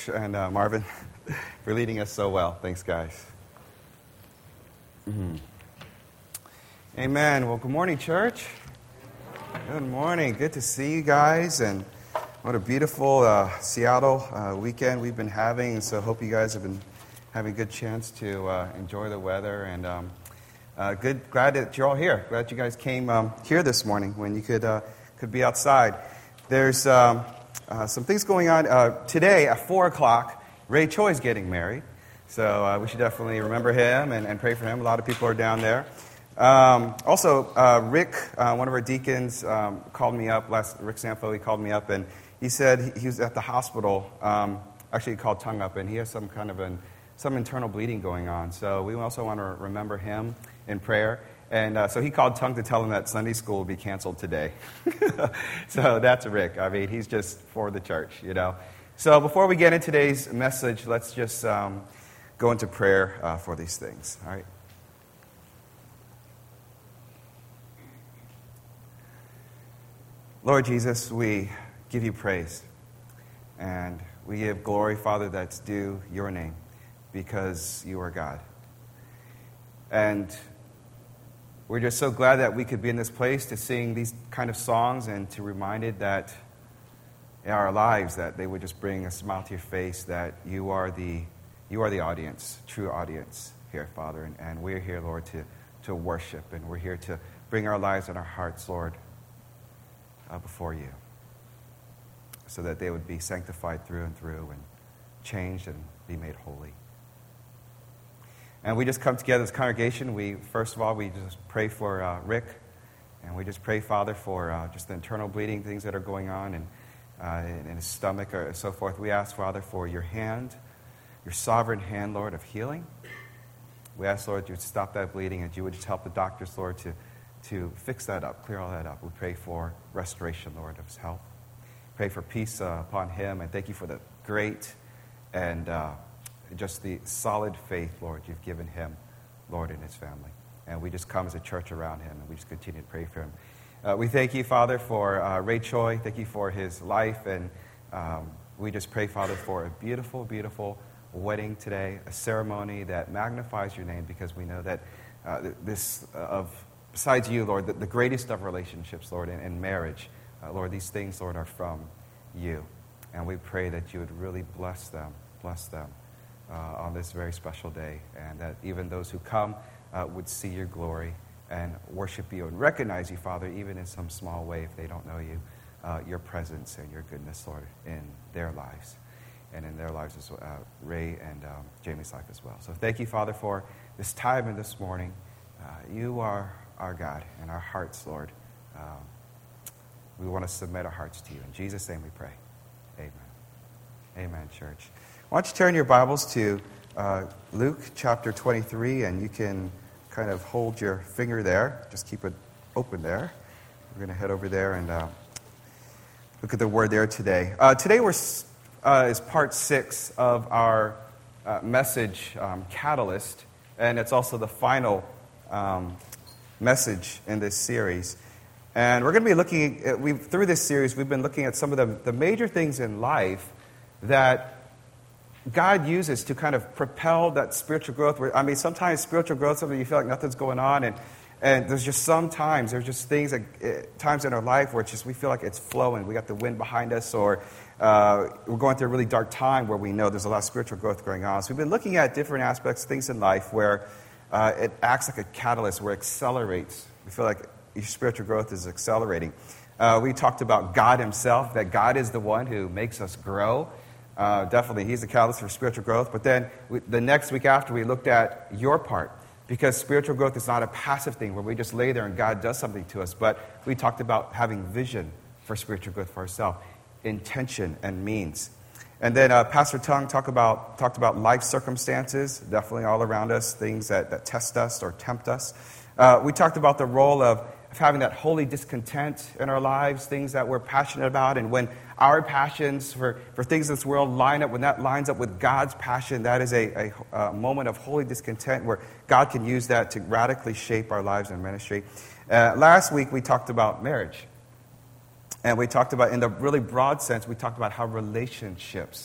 Rich and Marvin, for leading us so well. Thanks, guys. Amen. Well, good morning, church. Good morning. Good to see you guys. And what a beautiful Seattle weekend we've been having. So hope you guys have been having a good chance to enjoy the weather. And glad that you're all here. Glad you guys came here this morning when you could be outside. There's some things going on. Today at 4 o'clock, Ray Choi is getting married. So we should definitely remember him and pray for him. A lot of people are down there. Also, Rick, one of our deacons, called me up, Rick Sanfo, he called me up, and he said he was at the hospital. Actually, he called Tongue up, and he has some kind of some internal bleeding going on. So we also want to remember him in prayer. And so he called Tongue to tell him that Sunday school will be canceled today. So that's Rick. I mean, he's just for the church, you know. So before we get into today's message, let's just go into prayer for these things, all right? Lord Jesus, we give you praise. And we give glory, Father, that's due your name, because you are God. And we're just so glad that we could be in this place to sing these kind of songs and to be reminded that in our lives that they would just bring a smile to your face, that you are the audience, true audience here, Father. And we're here, Lord, to worship. And we're here to bring our lives and our hearts, Lord, before you, so that they would be sanctified through and through and changed and be made holy. And we just come together as a congregation. First of all, we just pray for Rick. And we just pray, Father, for just the internal bleeding, things that are going on in his stomach or so forth. We ask, Father, for your hand, your sovereign hand, Lord, of healing. We ask, Lord, you would stop that bleeding and you would just help the doctors, Lord, to fix that up, clear all that up. We pray for restoration, Lord, of his health. Pray for peace upon him. And thank you for the great and just the solid faith, Lord, you've given him, Lord, and his family. And we just come as a church around him, and we just continue to pray for him. We thank you, Father, for Ray Choi. Thank you for his life. And we just pray, Father, for a beautiful, beautiful wedding today, a ceremony that magnifies your name, because we know that besides you, Lord, the greatest of relationships, Lord, in marriage, Lord, these things, Lord, are from you. And we pray that you would really bless them on this very special day, and that even those who come would see your glory and worship you and recognize you, Father, even in some small way, if they don't know you, your presence and your goodness, Lord, in their lives and in their lives as well, Ray and Jamie's life as well. So thank you, Father, for this time and this morning. You are our God and our hearts, Lord. We want to submit our hearts to you. In Jesus' name we pray. Amen. Amen, church. Why don't you turn your Bibles to Luke chapter 23, and you can kind of hold your finger there. Just keep it open there. We're going to head over there and look at the word there today. Today is part 6 of our message, Catalyst, and it's also the final message in this series. And we're going to be looking through this series, we've been looking at some of the major things in life that God uses to kind of propel that spiritual growth. I mean, sometimes spiritual growth, something you feel like nothing's going on, and there's just sometimes, there's just things, times in our life where it's just we feel like it's flowing. We got the wind behind us, or we're going through a really dark time where we know there's a lot of spiritual growth going on. So we've been looking at different aspects, things in life where it acts like a catalyst, where it accelerates. We feel like your spiritual growth is accelerating. We talked about God himself, that God is the one who makes us grow. Definitely, he's the catalyst for spiritual growth. But then the next week after, we looked at your part, because spiritual growth is not a passive thing where we just lay there and God does something to us. But we talked about having vision for spiritual growth for ourselves, intention and means. And then Pastor Tung talked about life circumstances, definitely all around us, things that test us or tempt us. We talked about the role of having that holy discontent in our lives, things that we're passionate about. And when our passions for things in this world line up, when that lines up with God's passion, that is a moment of holy discontent where God can use that to radically shape our lives and ministry. Last week we talked about marriage. And we talked about, in the really broad sense, we talked about how relationships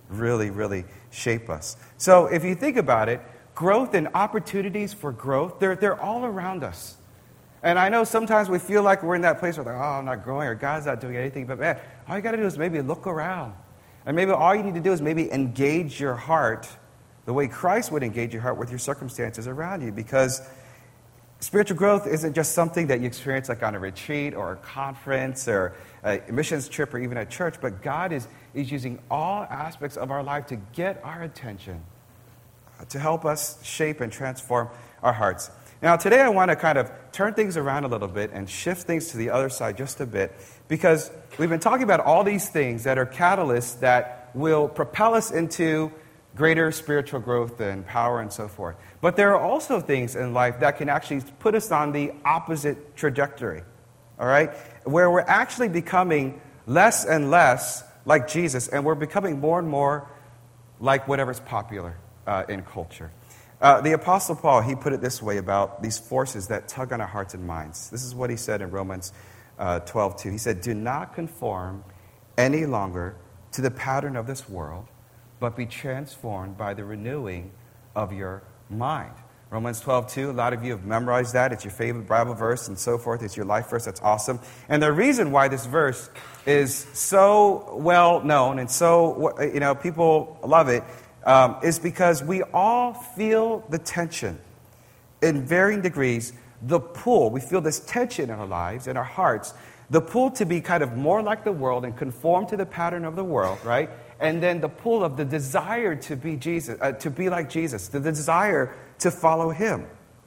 really, really shape us. So if you think about it, growth and opportunities for growth, they're all around us. And I know sometimes we feel like we're in that place where like, oh, I'm not growing or God's not doing anything. But man, all you got to do is maybe look around. And maybe all you need to do is maybe engage your heart the way Christ would engage your heart with your circumstances around you. Because spiritual growth isn't just something that you experience like on a retreat or a conference or a missions trip or even at church. But God is using all aspects of our life to get our attention, to help us shape and transform our hearts. Now, today I want to kind of turn things around a little bit and shift things to the other side just a bit, because we've been talking about all these things that are catalysts that will propel us into greater spiritual growth and power and so forth. But there are also things in life that can actually put us on the opposite trajectory, all right, where we're actually becoming less and less like Jesus, and we're becoming more and more like whatever's popular in culture. The Apostle Paul, he put it this way about these forces that tug on our hearts and minds. This is what he said in Romans 12:2. He said, "Do not conform any longer to the pattern of this world, but be transformed by the renewing of your mind." Romans 12:2, a lot of you have memorized that. It's your favorite Bible verse and so forth. It's your life verse. That's awesome. And the reason why this verse is so well known and so, people love it, is because we all feel the tension in varying degrees, the pull. We feel this tension in our lives, in our hearts, the pull to be kind of more like the world and conform to the pattern of the world, right? And then the pull of the desire to be Jesus, to be like Jesus, the desire to follow him.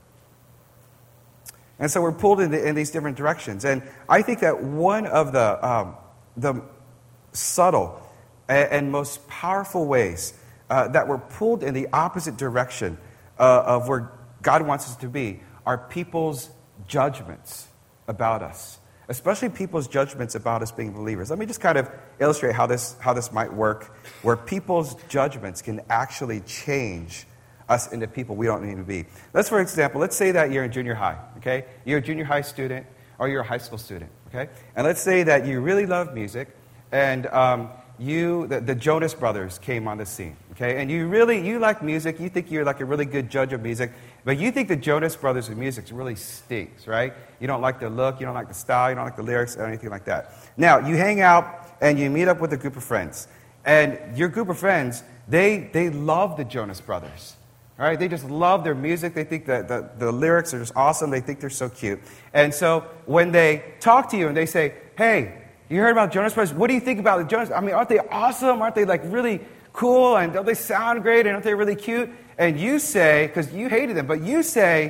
And so we're pulled in these different directions. And I think that one of the subtle and most powerful ways that we're pulled in the opposite direction of where God wants us to be are people's judgments about us, especially people's judgments about us being believers. Let me just kind of illustrate how this might work, where people's judgments can actually change us into people we don't need to be. For example, let's say that you're in junior high, okay? You're a junior high student or you're a high school student, okay? And let's say that you really love music and the Jonas Brothers came on the scene, okay? And you like music, you think you're like a really good judge of music, but you think the Jonas Brothers' music really stinks, right? You don't like the look, you don't like the style, you don't like the lyrics, or anything like that. Now, you hang out and you meet up with a group of friends. And your group of friends, they love the Jonas Brothers, right? They just love their music. They think that the lyrics are just awesome. They think they're so cute. And so when they talk to you and they say, "Hey, you heard about Jonas Brothers? What do you think about the Jonas? I mean, aren't they awesome? Aren't they like really cool? And don't they sound great? And aren't they really cute?" And you say, because you hated them, but you say,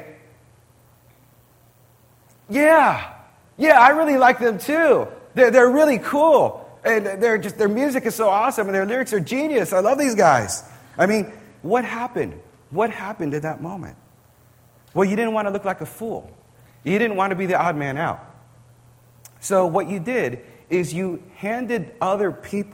yeah, I really like them too. They're really cool. And their music is so awesome and their lyrics are genius. I love these guys. I mean, what happened? What happened in that moment? Well, you didn't want to look like a fool. You didn't want to be the odd man out. So what you did is you gave other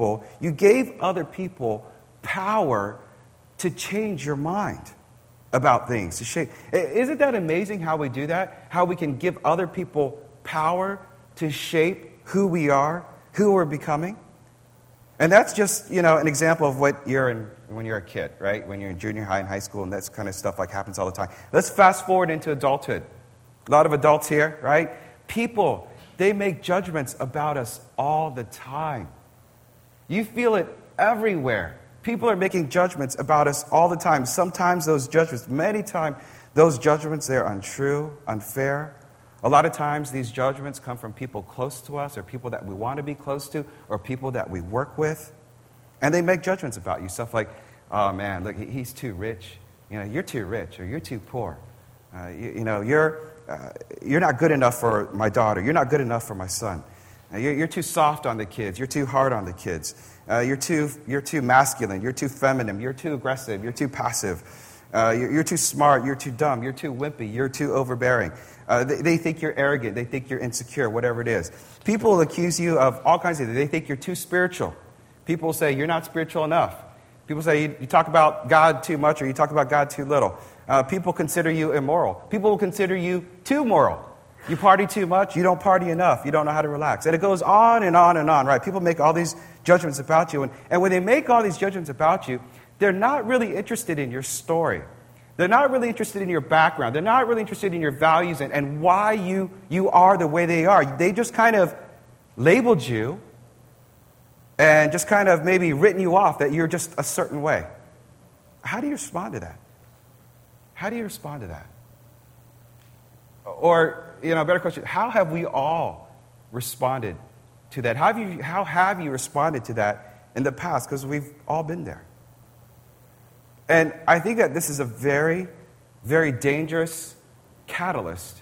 people power to change your mind about things, to shape. Isn't that amazing how we do that? How we can give other people power to shape who we are, who we're becoming? And that's just, an example of what you're in when you're a kid, right? When you're in junior high and high school, and that kind of stuff like happens all the time. Let's fast forward into adulthood. A lot of adults here, right? People, they make judgments about us all the time. You feel it everywhere. People are making judgments about us all the time. Sometimes many times, those judgments, they're untrue, unfair. A lot of times, these judgments come from people close to us or people that we want to be close to or people that we work with. And they make judgments about you. Stuff like, "Oh, man, look, he's too rich. You're too rich or you're too poor. You're not good enough for my daughter. You're not good enough for my son. You're too soft on the kids. You're too hard on the kids. You're too masculine. You're too feminine. You're too aggressive. You're too passive. You're too smart. You're too dumb. You're too wimpy. You're too overbearing." They think you're arrogant. They think you're insecure, whatever it is. People accuse you of all kinds of things. They think you're too spiritual. People say you're not spiritual enough. People say you talk about God too much or you talk about God too little. People consider you immoral. People will consider you too moral. You party too much, you don't party enough, you don't know how to relax. And it goes on and on and on, right? People make all these judgments about you. And when they make all these judgments about you, they're not really interested in your story. They're not really interested in your background. They're not really interested in your values and why you are the way they are. They just kind of labeled you and just kind of maybe written you off that you're just a certain way. How do you respond to that? How do you respond to that? Or, a better question, how have we all responded to that? How have you responded to that in the past? Because we've all been there. And I think that this is a very, very dangerous catalyst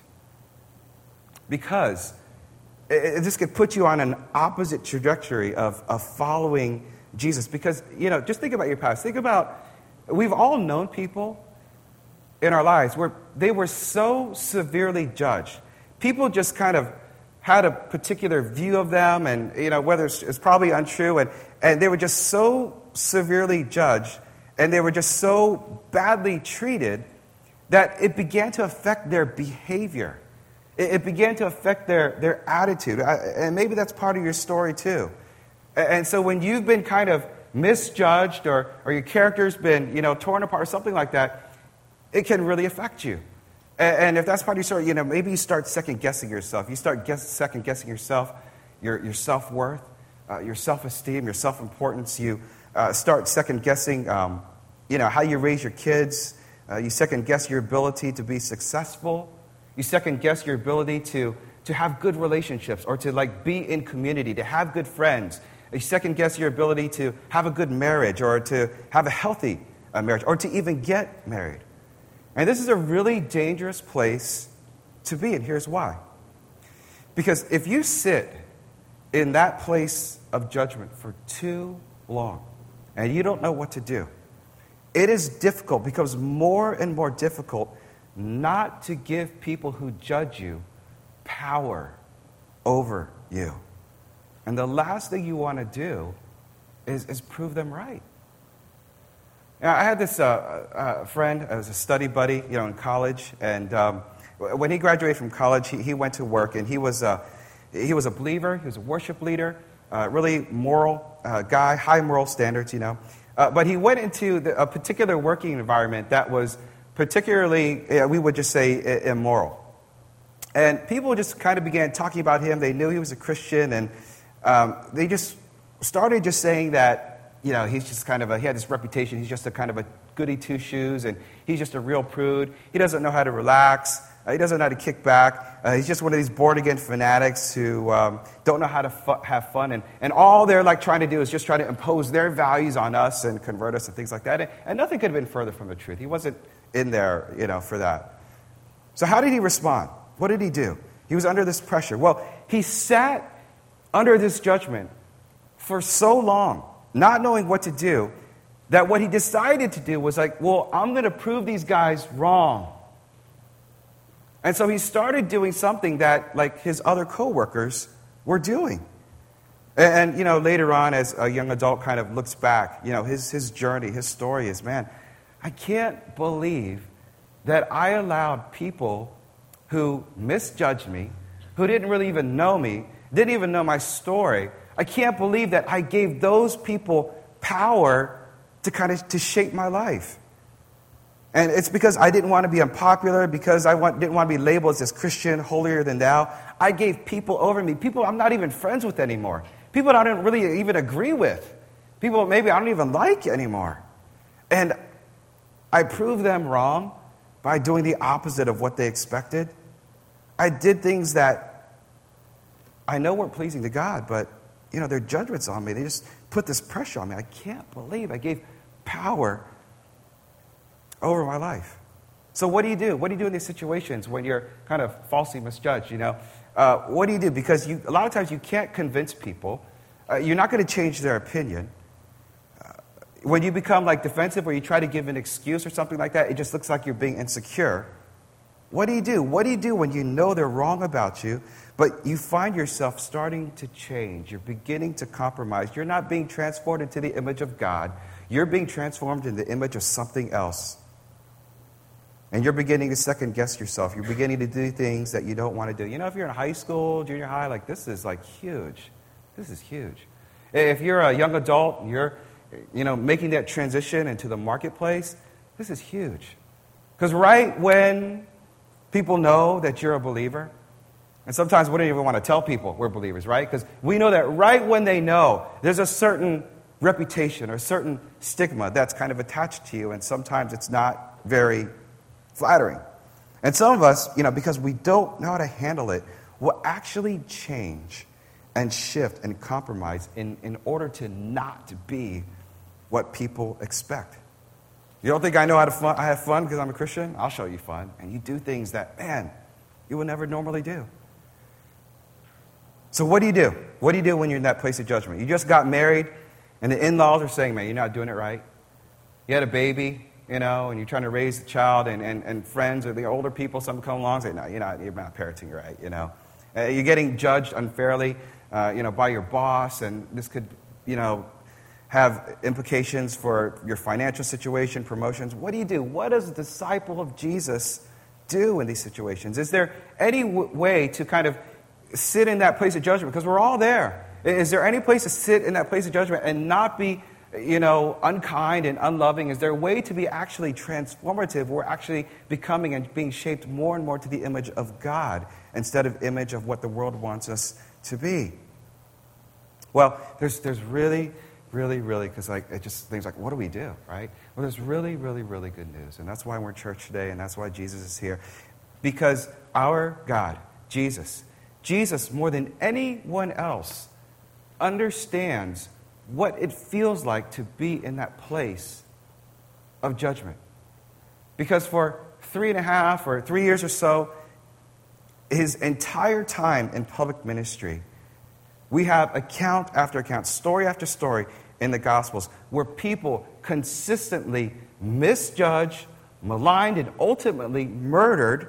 because this could put you on an opposite trajectory of following Jesus. Because, just think about your past. Think about, we've all known people in our lives where they were so severely judged. People just kind of had a particular view of them, and, whether it's probably untrue, and they were just so severely judged, and they were just so badly treated that it began to affect their behavior. It began to affect their attitude. And maybe that's part of your story too. And so when you've been kind of misjudged or your character's been, torn apart or something like that, it can really affect you. And if that's part of your story, maybe you start second-guessing yourself. You start second-guessing yourself, your self-worth, your self-esteem, your self-importance. You start second-guessing, how you raise your kids. You second-guess your ability to be successful. You second-guess your ability to have good relationships or to be in community, to have good friends. You second-guess your ability to have a good marriage or to have a healthy marriage or to even get married. And this is a really dangerous place to be, and here's why. Because if you sit in that place of judgment for too long and you don't know what to do, it is difficult, becomes more and more difficult not to give people who judge you power over you. And the last thing you want to do is prove them right. Now, I had this friend, as a study buddy, in college, and when he graduated from college, he went to work, and he was a believer, he was a worship leader, really moral guy, high moral standards, But he went into a particular working environment that was particularly, we would just say, immoral. And people just kind of began talking about him. They knew he was a Christian, and they just started just saying that, he's just kind of he had this reputation. He's just a kind of a goody two-shoes, and he's just a real prude. He doesn't know how to relax. He doesn't know how to kick back. He's just one of these born-again fanatics who don't know how to have fun. And all they're trying to do is just try to impose their values on us and convert us and things like that. And nothing could have been further from the truth. He wasn't in there, for that. So how did he respond? What did he do? He was under this pressure. Well, he sat under this judgment for so long, not knowing what to do, that what he decided to do was I'm going to prove these guys wrong. And so he started doing something that, his other coworkers were doing. And later on, as a young adult kind of looks back, his journey, his story is, man, I can't believe that I allowed people who misjudged me, who didn't really even know me, didn't even know my story. I can't believe that I gave those people power to shape my life. And it's because I didn't want to be unpopular, because I didn't want to be labeled as this Christian, holier than thou. I gave people over me, people I'm not even friends with anymore, people I don't really even agree with, people maybe I don't even like anymore. And I proved them wrong by doing the opposite of what they expected. I did things that I know weren't pleasing to God, but, their judgments on me, they just put this pressure on me. I can't believe I gave power over my life. So what do you do? What do you do in these situations when you're kind of falsely misjudged, What do you do? Because a lot of times you can't convince people. You're not going to change their opinion. When you become defensive or you try to give an excuse or something like that, it just looks like you're being insecure. What do you do? What do you do when you know they're wrong about you, but you find yourself starting to change? You're beginning to compromise. You're not being transformed into the image of God. You're being transformed into the image of something else. And you're beginning to second-guess yourself. You're beginning to do things that you don't want to do. If you're in high school, junior high, this is huge. This is huge. If you're a young adult, you're making that transition into the marketplace, this is huge. Because right when people know that you're a believer, and sometimes we don't even want to tell people we're believers, right? Because we know that right when they know, there's a certain reputation or a certain stigma that's kind of attached to you, and sometimes it's not very flattering. And some of us, because we don't know how to handle it, will actually change and shift and compromise in order to not be what people expect. You don't think I know how to I have fun because I'm a Christian? I'll show you fun. And you do things that, man, you would never normally do. So what do you do? What do you do when you're in that place of judgment? You just got married, and the in-laws are saying, man, you're not doing it right. You had a baby, and you're trying to raise a child, and friends or the older people, some come along and say, no, you're not parenting right, You're getting judged unfairly, by your boss, and this could, have implications for your financial situation, promotions. What do you do? What does a disciple of Jesus do in these situations? Is there any way to kind of sit in that place of judgment? Because we're all there. Is there any place to sit in that place of judgment and not be, unkind and unloving? Is there a way to be actually transformative? We're actually becoming and being shaped more and more to the image of God instead of image of what the world wants us to be. Well, there's really, because it just things like, what do we do, right? Well, there's really, really good news. And that's why we're in church today, and that's why Jesus is here. Because our God, Jesus, more than anyone else, understands what it feels like to be in that place of judgment. Because for 3.5 or 3 years or so, his entire time in public ministry, we have account after account, story after story in the Gospels where people consistently misjudged, maligned, and ultimately murdered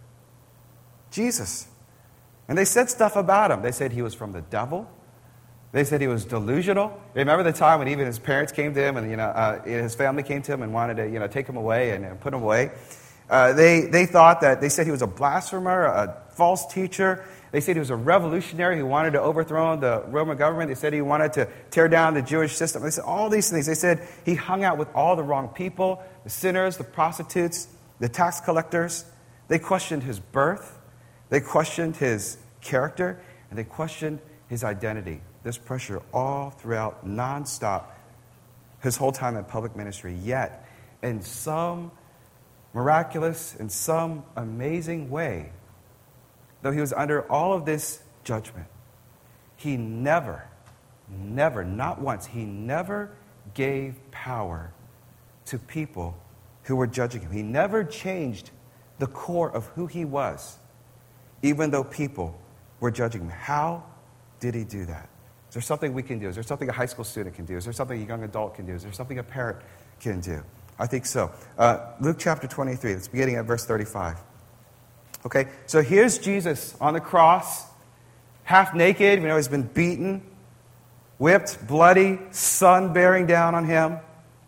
Jesus. And they said stuff about him. They said he was from the devil. They said he was delusional. Remember the time when even his parents came to him and his family came to him and wanted to take him away and put him away. They said he was a blasphemer, a false teacher. They said he was a revolutionary who wanted to overthrow the Roman government. They said he wanted to tear down the Jewish system. They said all these things. They said he hung out with all the wrong people, the sinners, the prostitutes, the tax collectors. They questioned his birth. They questioned his character. And they questioned his identity. This pressure all throughout, nonstop, his whole time in public ministry. Yet, in some miraculous, in some amazing way, though he was under all of this judgment, he never, not once, he never gave power to people who were judging him. He never changed the core of who he was, even though people were judging him. How did he do that? Is there something we can do? Is there something a high school student can do? Is there something a young adult can do? Is there something a parent can do? I think so. Luke chapter 23, it's beginning at verse 35. Okay, so here's Jesus on the cross, half naked. He's been beaten, whipped, bloody, sun bearing down on him.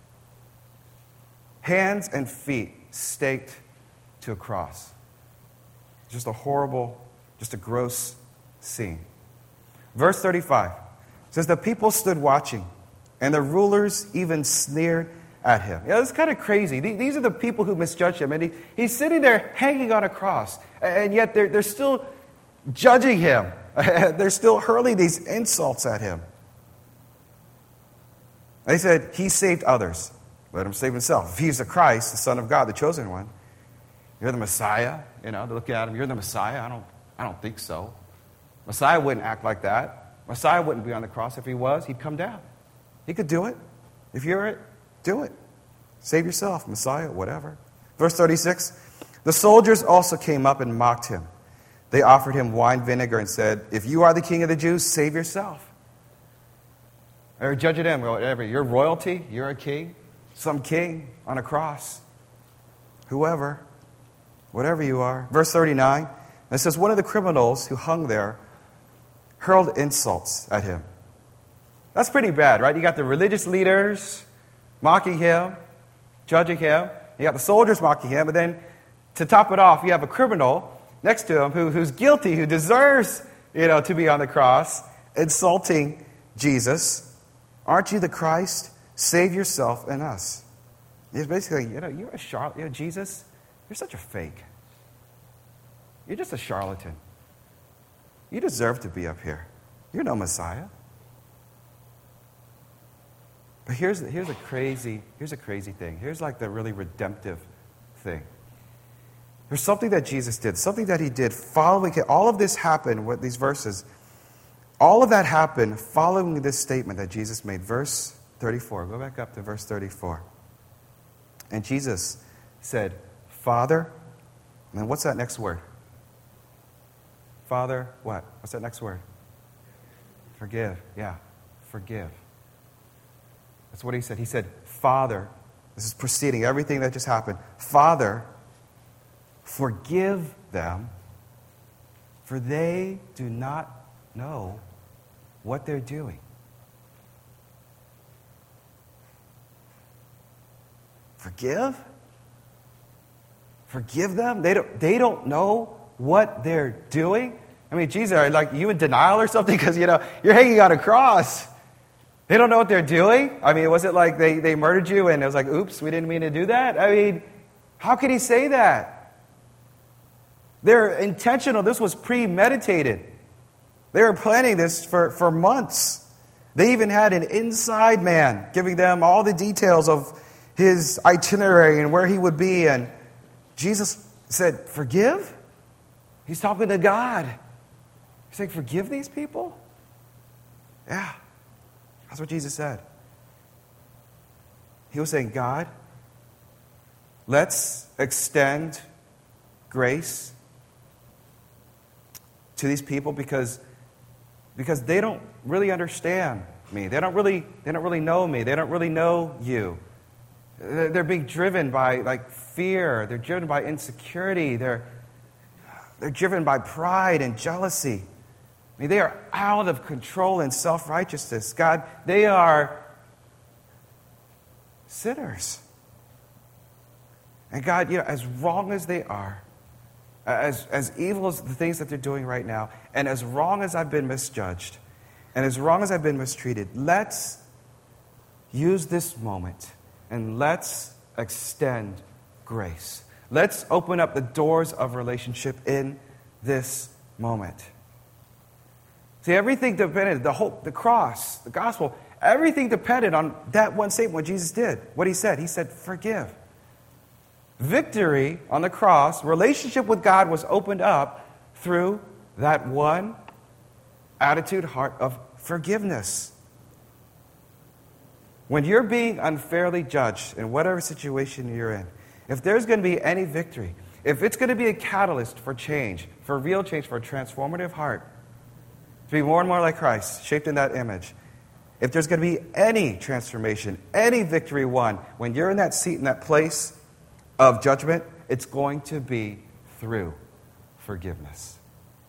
Hands and feet staked to a cross. Just a horrible, just a gross scene. Verse 35 says, the people stood watching, and the rulers even sneered at him. It's kind of crazy. These are the people who misjudged him. And he's sitting there hanging on a cross. And yet they're still judging him. They're still hurling these insults at him. They said, he saved others. Let him save himself. If he's the Christ, the Son of God, the chosen one, you're the Messiah. They're looking at him. You're the Messiah. I don't think so. Messiah wouldn't act like that. Messiah wouldn't be on the cross. If he was, he'd come down. He could do it. If you're it, do it. Save yourself, Messiah, whatever. Verse 36, the soldiers also came up and mocked him. They offered him wine vinegar and said, if you are the king of the Jews, save yourself. They're judging him. Whatever. You're royalty. You're a king. Some king on a cross. Whoever. Whatever you are. Verse 39, it says, one of the criminals who hung there hurled insults at him. That's pretty bad, right? You got the religious leaders mocking him, judging him. You got the soldiers mocking him. And then to top it off, you have a criminal next to him who's guilty, who deserves, to be on the cross, insulting Jesus, aren't you the Christ? Save yourself and us. It's basically, you're a charlatan. Jesus, you're such a fake. You're just a charlatan. You deserve to be up here. You're no Messiah. But here's a crazy thing. Here's like the really redemptive thing. There's something that Jesus did, something that he did following it. All of this happened with these verses. All of that happened following this statement that Jesus made. Verse 34. Go back up to verse 34. And Jesus said, Father, and then what's that next word? Father, what? What's that next word? Forgive. Yeah, forgive. That's what he said. He said, Father, this is preceding everything that just happened. Father, forgive them, for they do not know what they're doing. Forgive? Forgive them? They don't know what they're doing? I mean, Jesus, are like you in denial or something? Because, you're hanging on a cross. They don't know what they're doing? I mean, was it like they murdered you and it was like, oops, we didn't mean to do that? I mean, how could he say that? They're intentional. This was premeditated. They were planning this for months. They even had an inside man giving them all the details of his itinerary and where he would be. And Jesus said, forgive? He's talking to God. He's saying, forgive these people? Yeah, that's what Jesus said. He was saying, God, let's extend grace to these people because they don't really understand me. They don't really know me. They don't really know you. They're being driven by fear. They're driven by insecurity. They're driven by pride and jealousy. I mean, they are out of control in self-righteousness. God, they are sinners. And God, as wrong as they are, as evil as the things that they're doing right now, and as wrong as I've been misjudged, and as wrong as I've been mistreated, let's use this moment and let's extend grace. Let's open up the doors of relationship in this moment. See, everything depended, the cross, the gospel, everything depended on that one statement, what Jesus did, what he said. He said, forgive. Victory on the cross, relationship with God was opened up through that one attitude, heart of forgiveness. When you're being unfairly judged in whatever situation you're in, if there's going to be any victory, if it's going to be a catalyst for change, for real change, for a transformative heart, to be more and more like Christ, shaped in that image, if there's going to be any transformation, any victory won, when you're in that seat, in that place of judgment, it's going to be through forgiveness.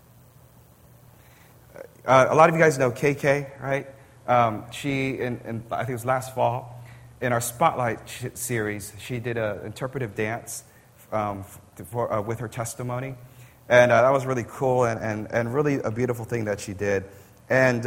A lot of you guys know KK, right? She, in I think it was last fall, in our Spotlight series, she did an interpretive dance with her testimony. And that was really cool and really a beautiful thing that she did. And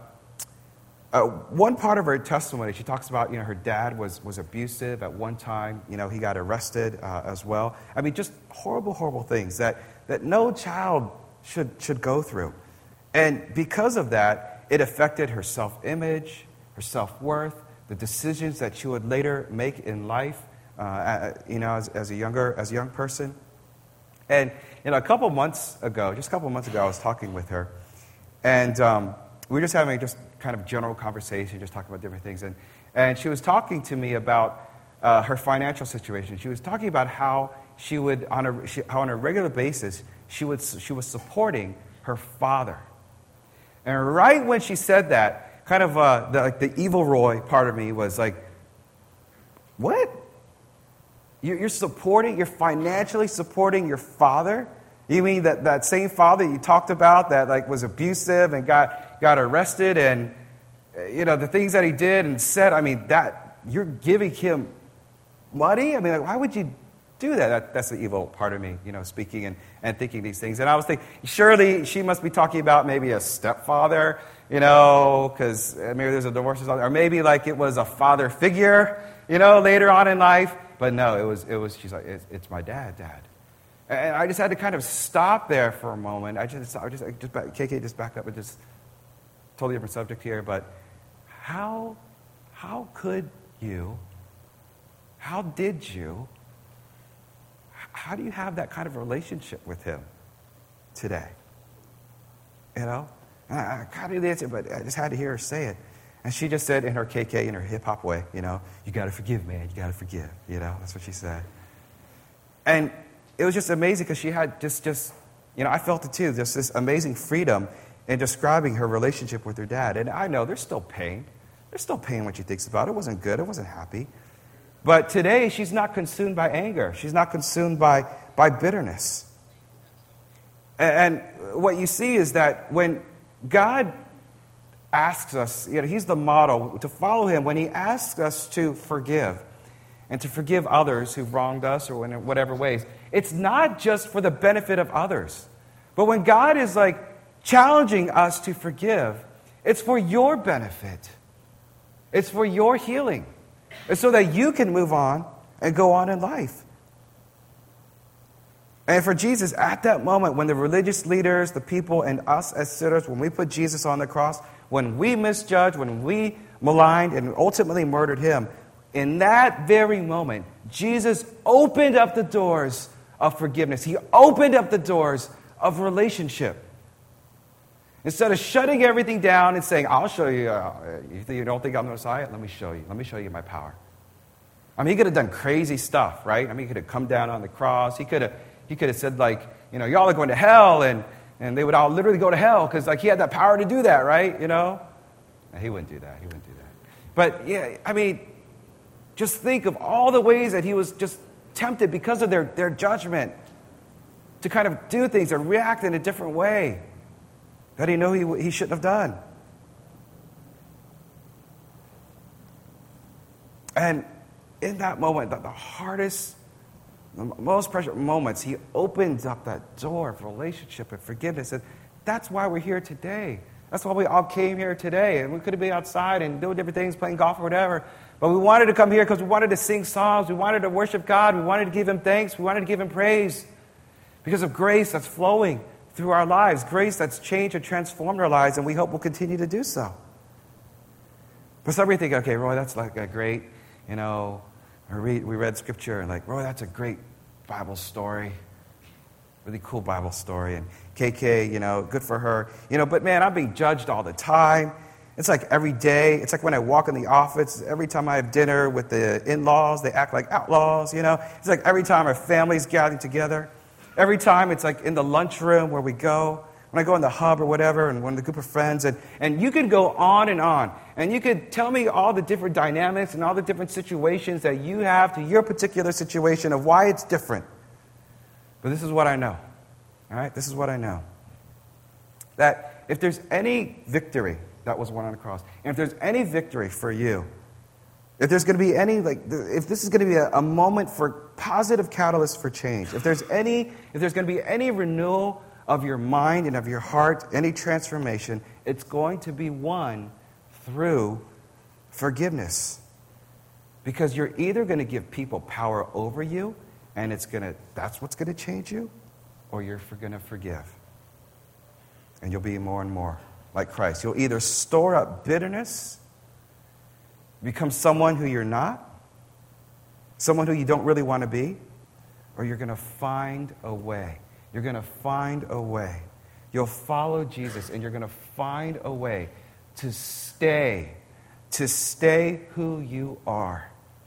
one part of her testimony, she talks about, her dad was abusive at one time. He got arrested as well. I mean, just horrible, horrible things that no child should go through. And because of that, it affected her self-image, her self-worth, the decisions that she would later make in life, as a young person. And a couple months ago, I was talking with her, and we were just having just kind of general conversation, just talking about different things. And she was talking to me about her financial situation. She was talking about how she would, on a regular basis, she was supporting her father. And right when she said that, kind of the evil Roy part of me was like, what? You're financially supporting your father? You mean that same father you talked about that was abusive and got arrested and the things that he did and said, I mean, that you're giving him money? I mean, why would you do that. That's the evil part of me, speaking and thinking these things. And I was thinking, surely she must be talking about maybe a stepfather, because maybe there's a divorce or something. Or maybe like it was a father figure, later on in life. But no, it was. She's like, it's my dad. And I just had to kind of stop there for a moment. KK, just back up and just totally different subject here. But how could you? How did you? How do you have that kind of relationship with him today? I kind of knew the answer, but I just had to hear her say it. And she just said in her KK, in her hip-hop way, you got to forgive, man. You got to forgive. That's what she said. And it was just amazing because she had just I felt it too, just this amazing freedom in describing her relationship with her dad. And I know there's still pain. There's still pain when she thinks about it. It wasn't good. It wasn't happy. But today, she's not consumed by anger. She's not consumed by bitterness. And what you see is that when God asks us, he's the model, to follow him, when he asks us to forgive and to forgive others who've wronged us or in whatever ways, it's not just for the benefit of others. But when God is like challenging us to forgive, it's for your benefit. It's for your healing. It's so that you can move on and go on in life. And for Jesus, at that moment, when the religious leaders, the people, and us as sinners, when we put Jesus on the cross, when we misjudged, when we maligned and ultimately murdered him, in that very moment, Jesus opened up the doors of forgiveness. He opened up the doors of relationship. Instead of shutting everything down and saying, I'll show you, you don't think I'm the Messiah? Let me show you. Let me show you my power. I mean, he could have done crazy stuff, right? I mean, he could have come down on the cross. He could have said, like, y'all are going to hell, and they would all literally go to hell because, like, he had that power to do that, right? No, he wouldn't do that. He wouldn't do that. But, yeah, I mean, just think of all the ways that he was just tempted because of their judgment to kind of do things or react in a different way that he knew he shouldn't have done. And in that moment, the hardest, the most precious moments, he opens up that door of relationship and forgiveness. And that's why we're here today. That's why we all came here today. And we could have been outside and doing different things, playing golf or whatever. But we wanted to come here because we wanted to sing songs. We wanted to worship God. We wanted to give him thanks. We wanted to give him praise because of grace that's flowing through our lives, grace that's changed and transformed our lives, and we hope will continue to do so. But some of you think, okay, Roy, that's like a great, we read scripture, and like, Roy, that's a great Bible story, really cool Bible story, and KK, good for her, but man, I'm being judged all the time. It's like every day. It's like when I walk in the office, every time I have dinner with the in-laws, they act like outlaws, It's like every time our family's gathering together. Every time it's like in the lunchroom where we go, when I go in the hub or whatever, and when the group of friends, and you can go on, and you could tell me all the different dynamics and all the different situations that you have to your particular situation of why it's different. But this is what I know, all right? This is what I know. That if there's any victory that was won on the cross, and if there's any victory for you, if there's going to be any, if this is going to be a moment for positive catalyst for change, if there's going to be any renewal of your mind and of your heart, any transformation, it's going to be won through forgiveness. Because you're either going to give people power over you, and that's what's going to change you, or you're going to forgive. And you'll be more and more like Christ. You'll either store up bitterness, become someone who you're not, someone who you don't really want to be, or you're going to find a way. You're going to find a way. You'll follow Jesus, and you're going to find a way to stay who you are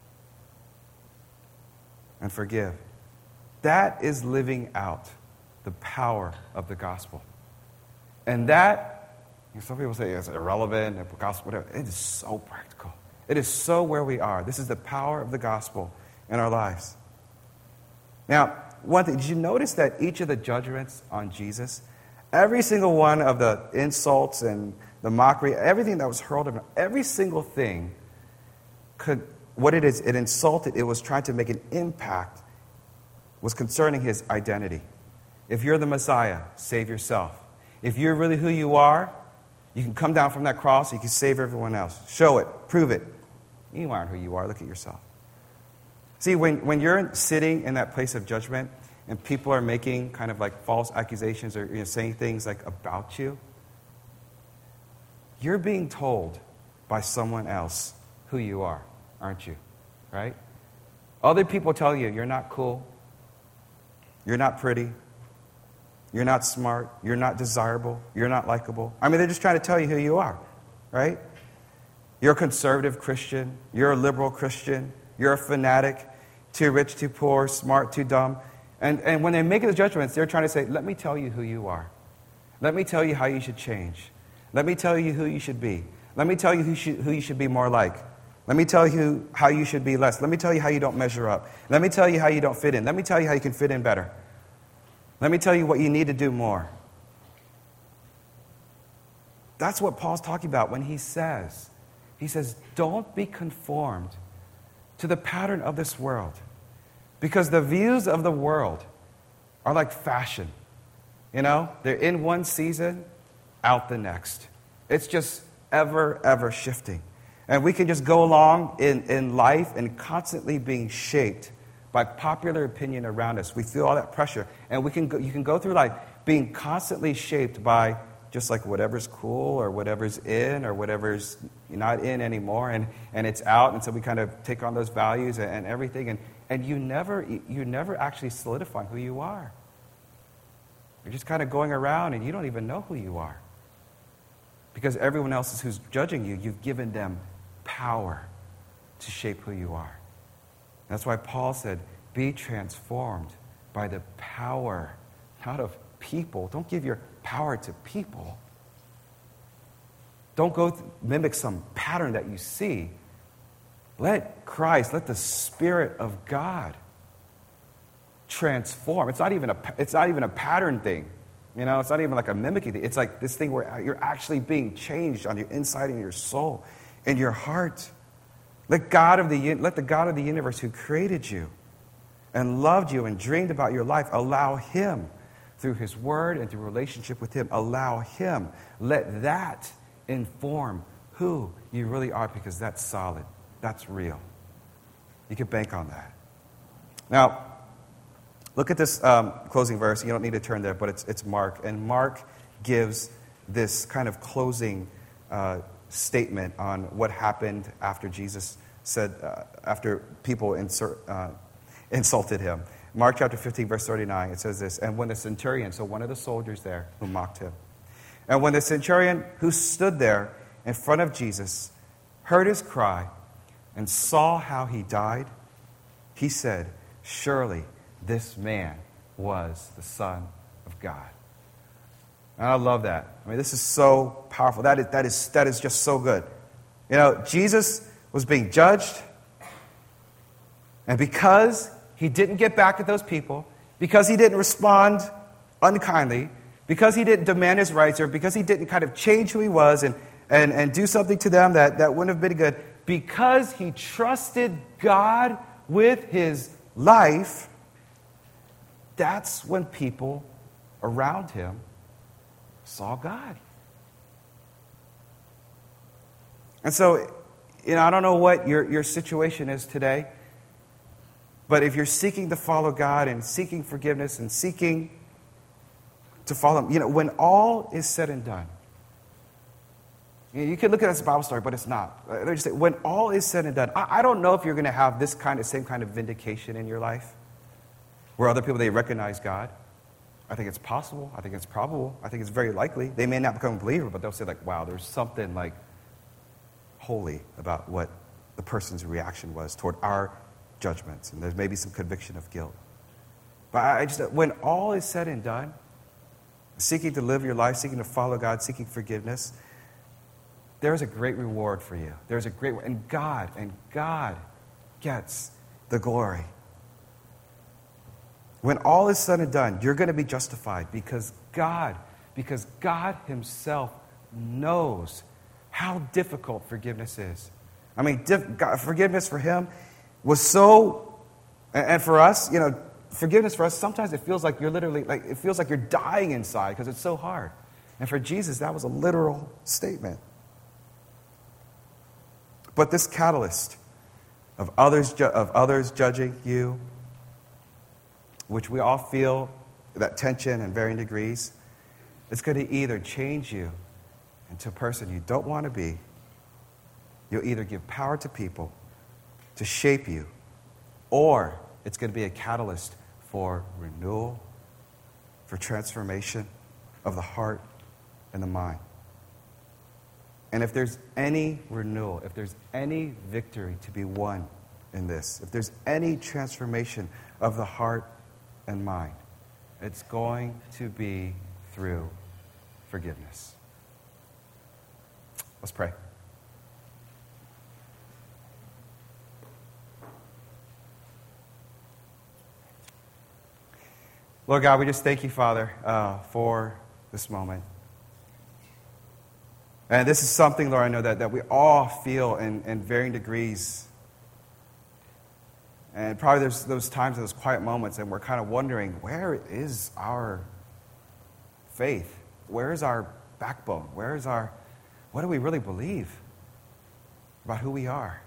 and forgive. That is living out the power of the gospel. And that, some people say it's irrelevant, the gospel, whatever. It is so practical. It is so where we are. This is the power of the gospel in our lives. Now, one thing, did you notice that each of the judgments on Jesus, every single one of the insults and the mockery, everything that was hurled at him, every single thing it insulted, it was trying to make an impact was concerning his identity. If you're the Messiah, save yourself. If you're really who you are, you can come down from that cross, you can save everyone else. Show it, prove it. You aren't who you are, look at yourself. See, when you're sitting in that place of judgment and people are making kind of like false accusations or saying things like about you, you're being told by someone else who you are, aren't you? Right? Other people tell you you're not cool, you're not pretty, you're not smart, you're not desirable, you're not likable. I mean, they're just trying to tell you who you are, right? You're a conservative Christian, you're a liberal Christian, you're a fanatic, too rich, too poor, smart, too dumb. And when they make the judgments, they're trying to say, let me tell you who you are. Let me tell you how you should change. Let me tell you who you should be. Let me tell you who you should be more like. Let me tell you how you should be less. Let me tell you how you don't measure up. Let me tell you how you don't fit in. Let me tell you how you can fit in better. Let me tell you what you need to do more. That's what Paul's talking about when he says, don't be conformed to the pattern of this world. Because the views of the world are like fashion. You know, they're in one season, out the next. It's just ever shifting. And we can just go along in life and constantly being shaped by popular opinion around us. We feel all that pressure. And you can go through life being constantly shaped by just like whatever's cool or whatever's in or whatever's not in anymore. And it's out. And so we kind of take on those values and everything. And you never actually solidify who you are. You're just kind of going around and you don't even know who you are. Because everyone else who's judging you, you've given them power to shape who you are. That's why Paul said, be transformed by the power, not of people. Don't give your power to people. Don't go mimic some pattern that you see. Let Christ, let the Spirit of God transform. It's not even a pattern thing. You know, it's not even like a mimicking thing. It's like this thing where you're actually being changed on your inside and your soul and your heart. Let the God of the universe who created you and loved you and dreamed about your life, allow Him through His Word and through relationship with Him, allow Him. Let that inform who you really are, because that's solid. That's real. You can bank on that. Now, look at this closing verse. You don't need to turn there, but it's Mark. And Mark gives this kind of closing statement on what happened after Jesus said, after people insulted him. Mark chapter 15, verse 39, it says this, and when the centurion, so one of the soldiers there who mocked him, and when the centurion who stood there in front of Jesus heard his cry and saw how he died, he said, surely this man was the Son of God. And I love that. I mean, this is so powerful. That is just so good. You know, Jesus was being judged, and because he didn't get back at those people, because he didn't respond unkindly, because he didn't demand his rights, or because he didn't kind of change who he was and do something to them that wouldn't have been good, because he trusted God with his life, that's when people around him saw God. And so, you know, I don't know what your situation is today, but if you're seeking to follow God and seeking forgiveness and seeking to follow Him, you know, when all is said and done, you can look at it as a Bible story, but it's not. Let me just say, when all is said and done, I don't know if you're going to have this same kind of vindication in your life, where other people, they recognize God. I think it's possible. I think it's probable. I think it's very likely. They may not become a believer, but they'll say like, wow, there's something like holy about what the person's reaction was toward our judgments. And there's maybe some conviction of guilt. But when all is said and done, seeking to live your life, seeking to follow God, seeking forgiveness, there's a great reward for you. There's a great, and God gets the glory. When all is said and done, you're going to be justified because God Himself knows how difficult forgiveness is. I mean, forgiveness for Him was so, and for us, you know, forgiveness for us, sometimes it feels like you're literally, like it feels like you're dying inside because it's so hard. And for Jesus, that was a literal statement. But this catalyst of others judging you, which we all feel that tension in varying degrees, it's going to either change you into a person you don't want to be. You'll either give power to people to shape you, or it's going to be a catalyst for renewal, for transformation of the heart and the mind. And if there's any renewal, if there's any victory to be won in this, if there's any transformation of the heart and mind, it's going to be through forgiveness. Let's pray. Lord God, we just thank you, Father, for this moment. And this is something, Lord, I know that we all feel in varying degrees. And probably there's those times, those quiet moments, and we're kind of wondering, where is our faith? Where is our backbone? What do we really believe about who we are?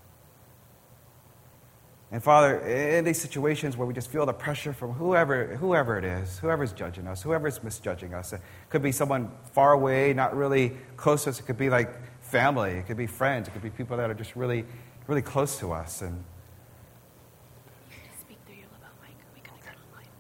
And Father, in these situations where we just feel the pressure from whoever it is, whoever's judging us, whoever's misjudging us, it could be someone far away, not really close to us. It could be like family. It could be friends. It could be people that are just really, really close to us. And speak through your lapel mic. We can get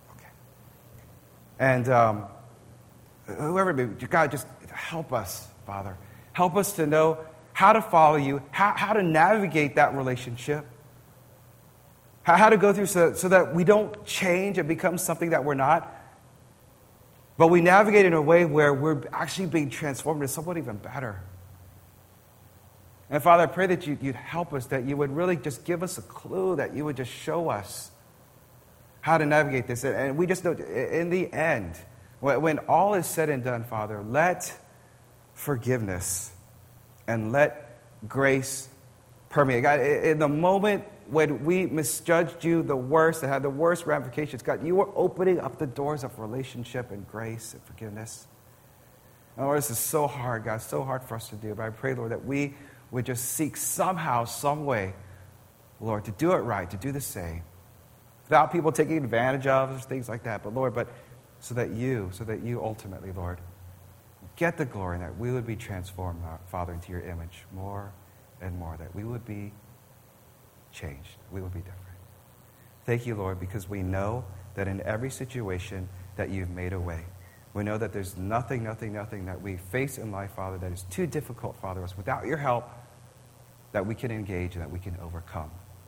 online. Okay. And whoever it be, God, just help us, Father. Help us to know how to follow you, how to navigate that relationship. How to go through so that we don't change and become something that we're not, but we navigate in a way where we're actually being transformed into someone even better. And Father, I pray that you'd help us, that you would really just give us a clue, that you would just show us how to navigate this. And we just know, in the end, when all is said and done, Father, let forgiveness and let grace permeate. God, in the moment when we misjudged you the worst, that had the worst ramifications, God, you were opening up the doors of relationship and grace and forgiveness. And Lord, this is so hard, God, so hard for us to do. But I pray, Lord, that we would just seek somehow, some way, Lord, to do it right, to do the same, without people taking advantage of us, things like that. But Lord, so that you ultimately, Lord, get the glory, and that we would be transformed, Father, into your image more and more, that we would be changed. We will be different. Thank you, Lord, because we know that in every situation that you've made a way. We know that there's nothing that we face in life, Father, that is too difficult, Father, us without your help, that we can engage and that we can overcome.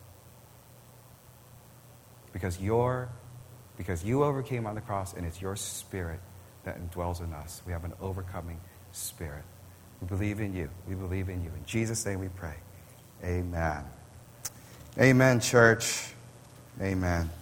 Because you overcame on the cross, and it's your Spirit that indwells in us. We have an overcoming spirit. We believe in you. We believe in you. In Jesus' name we pray. Amen. Amen, church. Amen.